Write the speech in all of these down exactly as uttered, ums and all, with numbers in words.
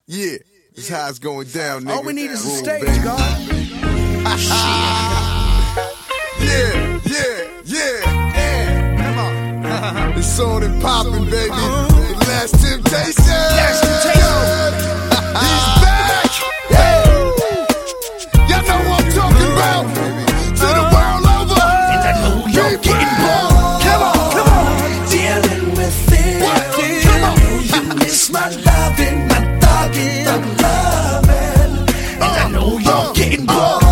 Yeah, this how it's going down, nigga. All we need is a Roll, stage, baby. God. Yeah, yeah, yeah. Come on. It's on and poppin', baby. The Last Temptation. Last Temptation. He's back. Hey. Y'all know what I'm talking about. To the world over. And I know you're getting bored. Come on, come on. Dealing with it. What? Come on. You miss my loving, my dogging, I'm loving. And I know you're getting bored.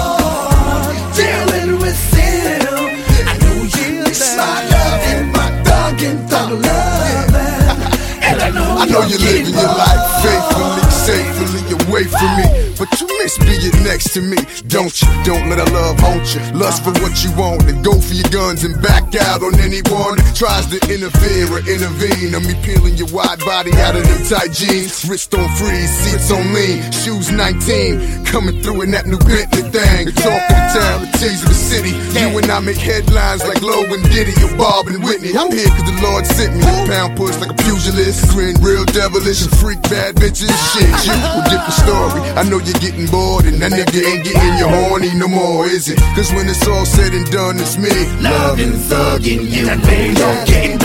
Dealing with it. I know you miss my loving, my dogging, I'm loving. And I know, I know you're living your life faithfully, safely away from me, but you miss being next to me, don't you? Don't let our love haunt you. Lust for what you want and go for your guns and back out on anyone that tries to interfere or intervene. I'm me peeling your wide body out of them tight jeans. Wrist on freeze, seats on lean, shoes nineteen, coming through in that new Bentley thing. The talk of the town, the tease of the city. You and I make headlines like Lowe and Diddy or Bob and Whitney. I'm here cause the Lord sent me. The pound push like a pugilist, grin real devilish and freak bad bitches. Shit, you a different story. I know you're getting bored and that nigga ain't getting you horny no more, is it? Cause when it's all said and done, it's me loving, thugging you, and I know you're getting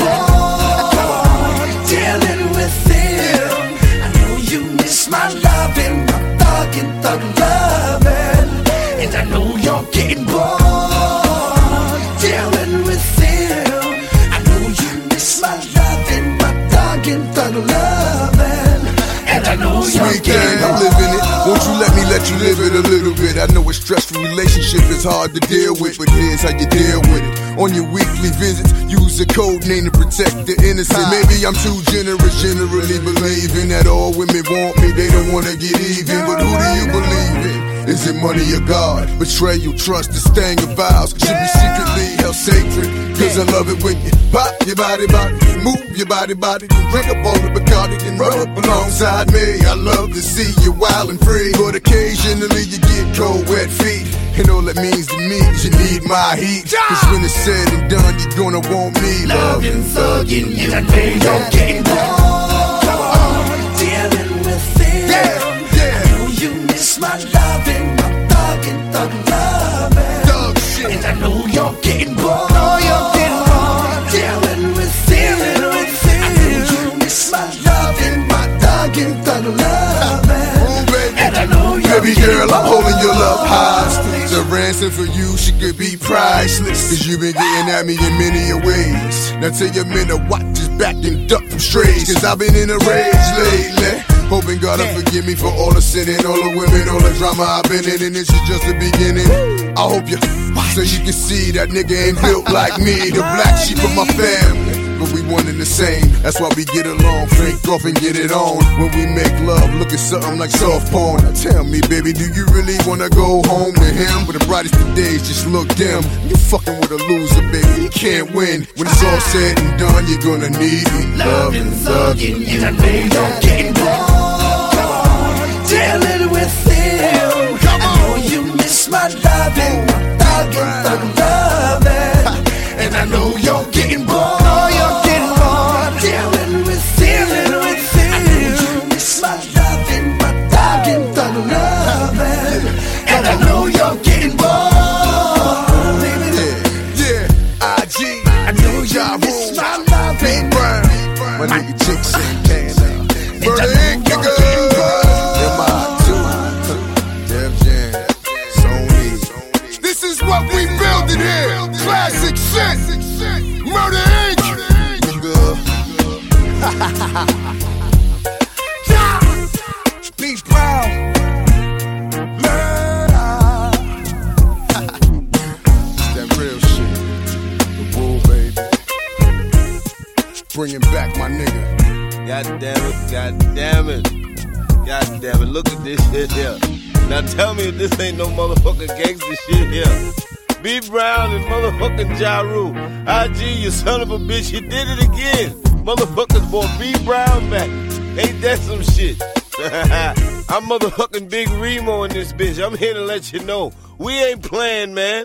bored. Dealing with it. I know you miss my loving, my thugging, thug loving. And I know you're getting bored. Dealing with it. I know you miss my loving, my thugging, thug loving. And I know you're Sweet getting thing, bored. I'm living it. Won't you let me let you live it a little bit? I know a stressful relationship is hard to deal with, but here's how you deal with it. On your weekly visits, use a code name to protect the innocent. Maybe I'm too generous, generally believing that all women want me, they don't wanna get even. But who do you believe in? Is it money or God? Betrayal, trust, the staying of vows should be secretly held sacred. Cause I love it when you pop your body, body, move your body, body, then drink up all the Bacardi, then run up alongside me. I love to see you wild and free, but occasionally you get cold, wet feet. And all that means to me is you need my heat. Cause when it's said and done, you're gonna want me. Loving, thugging you, and I know you're getting bored. Come on, dealing with it. Yeah, yeah. I know you miss my loving, my thugging, thug loving. Thug shit. And I know you're getting bored. Oh, you're getting bored. Dealing with it. I know you miss my loving, my thugging, thug loving. Ooh, baby. And I know you're Baby girl, I'm holding your love hostage. The ransom for you, she could be priceless. Cause you've been getting at me in many ways. Now tell your men to watch his back and duck from strays. Cause I've been in a rage lately. Hoping God will forgive me for all the sin and all the women, all the drama I've been in. And this is just the beginning. I hope you, so you can see that nigga ain't built like me. The black sheep of my family, but we one and the same. That's why we get along, fake off and get it on. When we make love, look at something like soft porn. Now tell me, baby, do you really wanna go home to him? But the brightest of days just look dim. You fucking with a loser, baby, you can't win. When it's all said and done, you're gonna need me. loving, thugging you, and I know you're getting bored. Come on, dealing with it. Come I know you miss my loving, my thugging, thug loving. And I know you're getting bored. Oh, you're getting bored. Dealing with it. I know you miss my loving, my thugging, thug loving. And I know you're getting bored, baby. Yeah, yeah, I G. I know you miss my loving, Brown, my nigga Chick Santana. Murder Inc, nigga. M I two, Def Jam, Sony. This is what we build in here. Classic shit. Murder Inc, nigga. B Brown. It's that real shit. The bull, baby. Bringing back my nigga. God damn it, God damn it. God damn it, look at this shit here. Now tell me if this ain't no motherfucking gangster shit here. B Brown and motherfucking Ja Rule. I G, you son of a bitch, you did it again. Motherfuckers brought B Brown back. Ain't that some shit? I'm motherfucking Big Remo in this bitch. I'm here to let you know we ain't playing, man.